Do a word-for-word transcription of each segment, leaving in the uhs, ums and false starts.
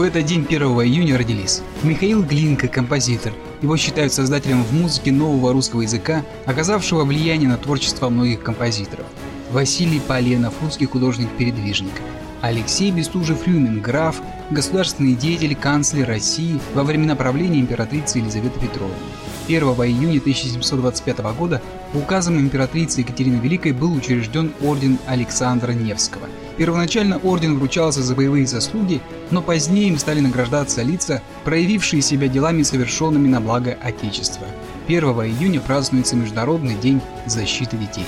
этот день, первого июня, родились Михаил Глинка, композитор. Его считают создателем в музыке нового русского языка, оказавшего влияние на творчество многих композиторов. Василий Поленов, русский художник-передвижник. Алексей Бестужев-Рюмин, граф, государственный деятель, канцлер России во времена правления императрицы Елизаветы Петровны. первого июня тысяча семьсот двадцать пятого года указом императрицы Екатерины Великой был учрежден орден Александра Невского. Первоначально орден вручался за боевые заслуги, но позднее им стали награждаться лица, проявившие себя делами, совершенными на благо Отечества. первого июня празднуется Международный день защиты детей.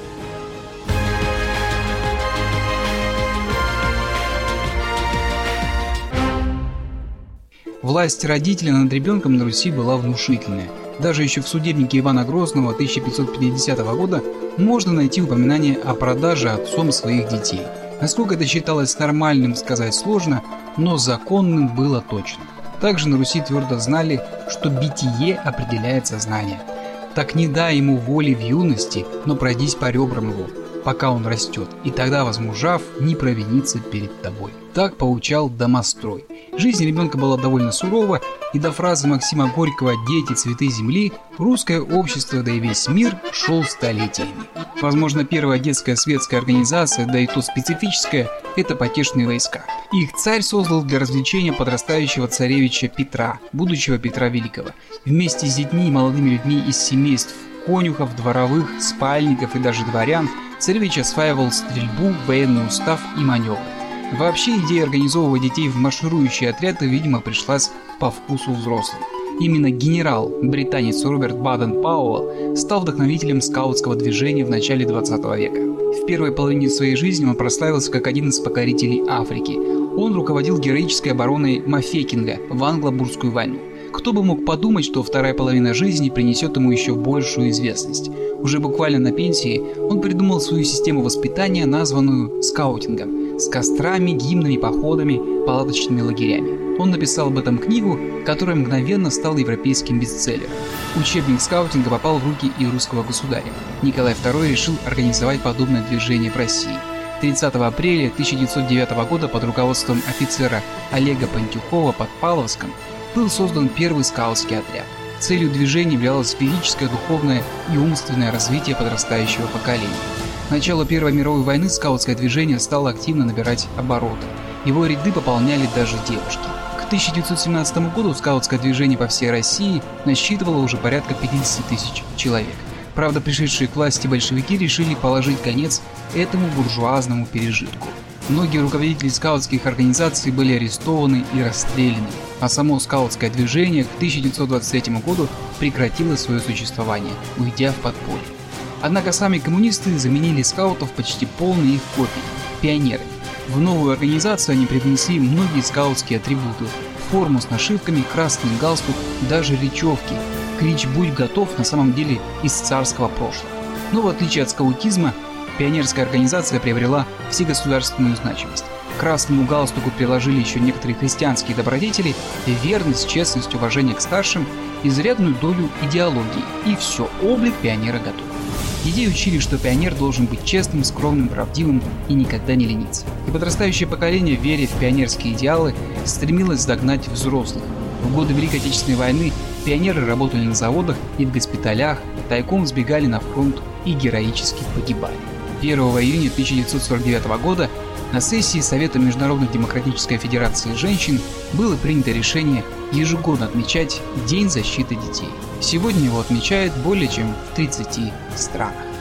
Власть родителя над ребенком на Руси была внушительная. Даже еще в судебнике Ивана Грозного тысяча пятьсот пятидесятого года можно найти упоминание о продаже отцом своих детей. Насколько это считалось нормальным, сказать сложно, но законным было точно. Также на Руси твердо знали, что битие определяет сознание. Так не дай ему воли в юности, но пройдись по ребрам его, пока он растет, и тогда, возмужав, не провинится перед тобой. Так поучал Домострой. Жизнь ребенка была довольно сурова, и до фразы Максима Горького «дети, цветы земли» русское общество, да и весь мир шел столетиями. Возможно, первая детская светская организация, да и то специфическая, это потешные войска. Их царь создал для развлечения подрастающего царевича Петра, будущего Петра Великого. Вместе с детьми и молодыми людьми из семейств конюхов, дворовых, спальников и даже дворян царевич осваивал стрельбу, военный устав и маневр. Вообще идея организовывать детей в марширующие отряды, видимо, пришлась по вкусу взрослым. Именно генерал, британец Роберт Баден-Пауэлл, стал вдохновителем скаутского движения в начале двадцатого века. В первой половине своей жизни он прославился как один из покорителей Африки. Он руководил героической обороной Мафекинга в Англо-Бурскую войну. Кто бы мог подумать, что вторая половина жизни принесет ему еще большую известность. Уже буквально на пенсии он придумал свою систему воспитания, названную скаутингом, с кострами, гимнами, походами, палаточными лагерями. Он написал об этом книгу, которая мгновенно стала европейским бестселлером. Учебник скаутинга попал в руки и русского государя. Николай второй решил организовать подобное движение в России. тридцатого апреля тысяча девятьсот девятого года под руководством офицера Олега Пантюхова под Павловском был создан первый скаутский отряд. Целью движения являлось физическое, духовное и умственное развитие подрастающего поколения. К началу Первой мировой войны скаутское движение стало активно набирать обороты. Его ряды пополняли даже девушки. К тысяча девятьсот семнадцатому году скаутское движение по всей России насчитывало уже порядка пятьдесят тысяч человек. Правда, пришедшие к власти большевики решили положить конец этому буржуазному пережитку. Многие руководители скаутских организаций были арестованы и расстреляны, а само скаутское движение к тысяча девятьсот двадцать третьему году прекратило свое существование, уйдя в подполье. Однако сами коммунисты заменили скаутов почти полной их копией – пионерами. В новую организацию они привнесли многие скаутские атрибуты – форму с нашивками, красный галстук, даже речевки. Клич «Будь готов» на самом деле из царского прошлого. Но в отличие от скаутизма, пионерская организация приобрела всегосударственную значимость. К красному галстуку приложили еще некоторые христианские добродетели, верность, честность, уважение к старшим, изрядную долю идеологии, и все, облик пионера готов. Детей учили, что пионер должен быть честным, скромным, правдивым и никогда не лениться. И подрастающее поколение, веря в пионерские идеалы, стремилось догнать взрослых. В годы Великой Отечественной войны пионеры работали на заводах и в госпиталях, тайком сбегали на фронт и героически погибали. первого июня тысяча девятьсот сорок девятого года на сессии Совета Международной демократической федерации женщин было принято решение ежегодно отмечать День защиты детей. Сегодня его отмечают более чем в тридцати странах.